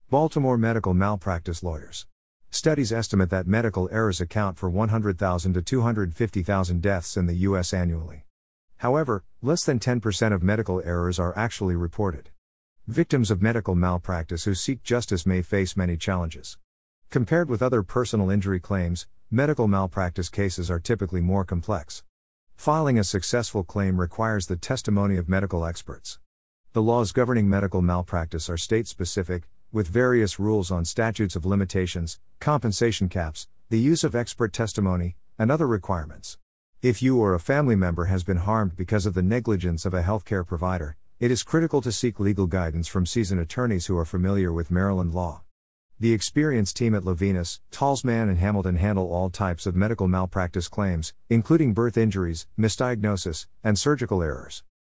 Baltimore medical malpractice lawyers. Studies estimate that medical errors account for 100,000 to 250,000 deaths in the U.S. annually. However, less than 10% of medical errors are actually reported. Victims of medical malpractice who seek justice may face many challenges. Compared with other personal injury claims, medical malpractice cases are typically more complex. Filing a successful claim requires the testimony of medical experts. The laws governing medical malpractice are state-specific, with various rules on statutes of limitations, compensation caps, the use of expert testimony, and other requirements. If you or a family member has been harmed because of the negligence of a healthcare provider, it is critical to seek legal guidance from seasoned attorneys who are familiar with Maryland law. The experienced team at Levinas, Talsman and Hamilton handle all types of medical malpractice claims, including birth injuries, misdiagnosis, and surgical errors.